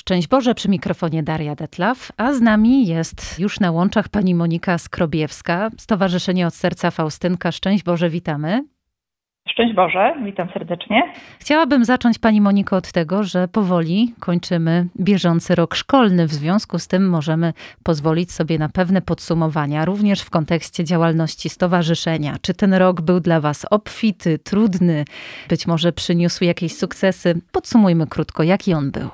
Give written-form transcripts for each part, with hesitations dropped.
Szczęść Boże, przy mikrofonie Daria Detlaw, a z nami jest już na łączach pani Monika Skrobiewska, Stowarzyszenie Od Serca Faustynka. Szczęść Boże, witamy. Szczęść Boże, witam serdecznie. Chciałabym zacząć, pani Moniko, od tego, że powoli kończymy bieżący rok szkolny. W związku z tym możemy pozwolić sobie na pewne podsumowania, również w kontekście działalności stowarzyszenia. Czy ten rok był dla was obfity, trudny, być może przyniósł jakieś sukcesy? Podsumujmy krótko, jaki on był.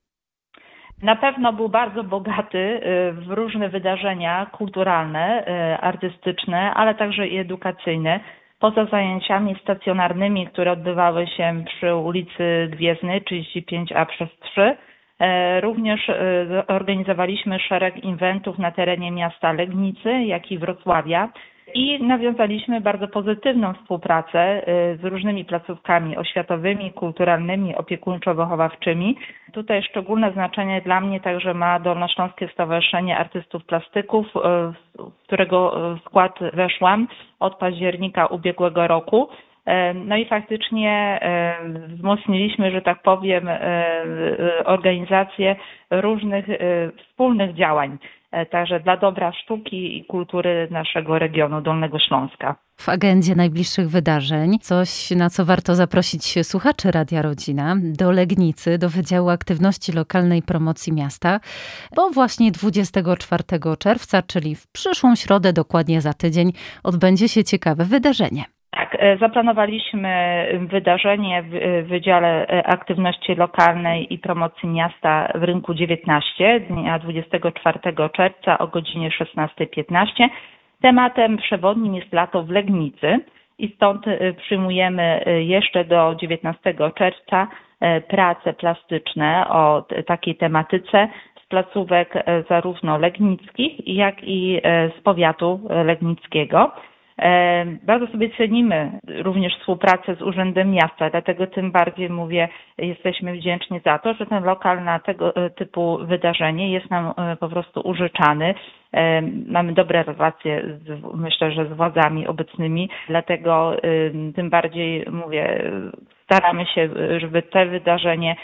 Na pewno był bardzo bogaty w różne wydarzenia kulturalne, artystyczne, ale także i edukacyjne. Poza zajęciami stacjonarnymi, które odbywały się przy ulicy Gwiezdnej 35A/3, również organizowaliśmy szereg eventów na terenie miasta Legnicy, jak i Wrocławia i nawiązaliśmy bardzo pozytywną współpracę z różnymi placówkami oświatowymi, kulturalnymi, opiekuńczo-wychowawczymi. Tutaj szczególne znaczenie dla mnie także ma Dolnośląskie Stowarzyszenie Artystów Plastyków, w którego skład weszłam od października ubiegłego roku. No i faktycznie wzmocniliśmy, że tak powiem, organizację różnych wspólnych działań, także dla dobra sztuki i kultury naszego regionu Dolnego Śląska. W agendzie najbliższych wydarzeń coś, na co warto zaprosić słuchaczy Radia Rodzina, do Legnicy, do Wydziału Aktywności Lokalnej i Promocji Miasta, bo właśnie 24 czerwca, czyli w przyszłą środę, dokładnie za tydzień, odbędzie się ciekawe wydarzenie. Tak, zaplanowaliśmy wydarzenie w Wydziale Aktywności Lokalnej i Promocji Miasta w Rynku 19 dnia 24 czerwca o godzinie 16:15. Tematem przewodnim jest lato w Legnicy i stąd przyjmujemy jeszcze do 19 czerwca prace plastyczne o takiej tematyce z placówek zarówno legnickich, jak i z powiatu legnickiego. Bardzo sobie cenimy również współpracę z Urzędem Miasta, dlatego tym bardziej mówię, jesteśmy wdzięczni za to, że ten lokal na tego typu wydarzenie jest nam po prostu użyczany. Mamy dobre relacje, myślę, że z władzami obecnymi, dlatego tym bardziej mówię, staramy się, żeby to wydarzenie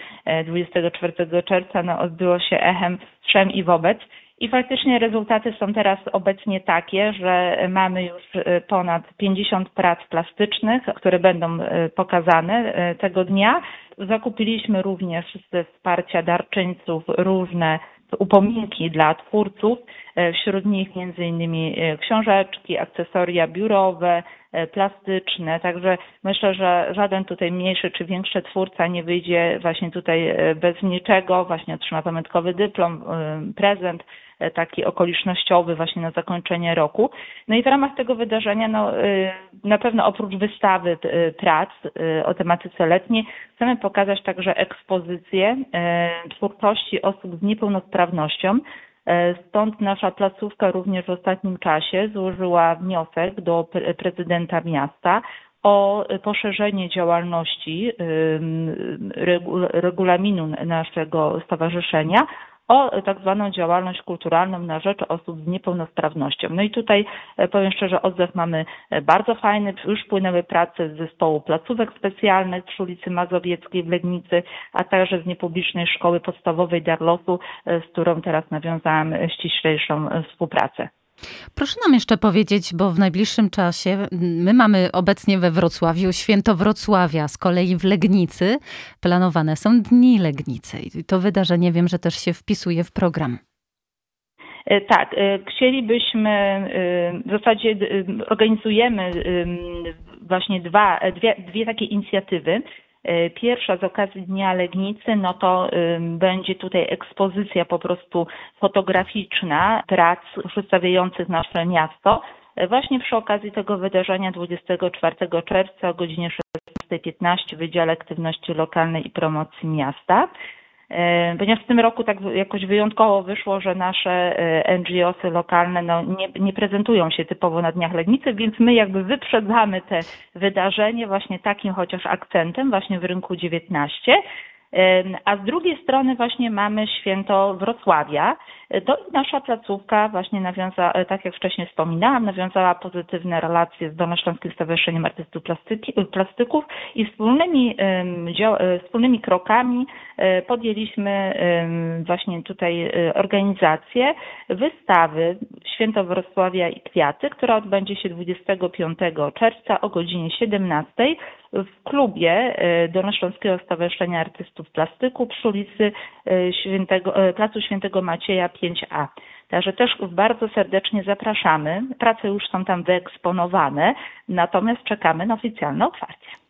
24 czerwca odbyło się echem wszem i wobec. I faktycznie rezultaty są teraz obecnie takie, że mamy już ponad 50 prac plastycznych, które będą pokazane tego dnia. Zakupiliśmy również ze wsparcia darczyńców różne upominki dla twórców, wśród nich m.in. książeczki, akcesoria biurowe, plastyczne, także myślę, że żaden tutaj mniejszy czy większy twórca nie wyjdzie właśnie tutaj bez niczego, właśnie otrzyma pamiątkowy dyplom, prezent taki okolicznościowy właśnie na zakończenie roku. No i w ramach tego wydarzenia na pewno oprócz wystawy prac o tematyce letniej chcemy pokazać także ekspozycję twórczości osób z niepełnosprawnością. Stąd nasza placówka również w ostatnim czasie złożyła wniosek do prezydenta miasta o poszerzenie działalności regulaminu naszego stowarzyszenia o tak zwaną działalność kulturalną na rzecz osób z niepełnosprawnością. No i tutaj powiem szczerze, odzew mamy bardzo fajny. Już płynęły prace z zespołu placówek specjalnych przy ulicy Mazowieckiej w Legnicy, a także z niepublicznej szkoły podstawowej Darlosu, z którą teraz nawiązałam ściślejszą współpracę. Proszę nam jeszcze powiedzieć, bo w najbliższym czasie my mamy obecnie we Wrocławiu Święto Wrocławia, z kolei w Legnicy planowane są Dni Legnicy. I to wydarzenie wiem, że też się wpisuje w program. Tak, chcielibyśmy, w zasadzie organizujemy właśnie dwie takie inicjatywy. Pierwsza z okazji Dnia Legnicy, to będzie tutaj ekspozycja po prostu fotograficzna prac przedstawiających nasze miasto. Właśnie przy okazji tego wydarzenia 24 czerwca o godzinie 16:15 w Wydziale Aktywności Lokalnej i Promocji Miasta. Ponieważ w tym roku tak jakoś wyjątkowo wyszło, że nasze NGO-sy lokalne nie prezentują się typowo na Dniach Legnicy, więc my jakby wyprzedzamy te wydarzenie właśnie takim chociaż akcentem właśnie w Rynku 19. A z drugiej strony właśnie mamy święto Wrocławia. To nasza placówka właśnie tak jak wcześniej wspominałam, nawiązała pozytywne relacje z Dolnośląskim Stowarzyszeniem Artystów Plastyków i wspólnymi krokami podjęliśmy właśnie tutaj organizację wystawy Święto Wrocławia i Kwiaty, która odbędzie się 25 czerwca o godzinie 17 w klubie Dolnośląskiego Stowarzyszenia Artystów Plastyków przy ulicy Placu Świętego Macieja 5A. Także też bardzo serdecznie zapraszamy. Prace już są tam wyeksponowane, natomiast czekamy na oficjalne otwarcie.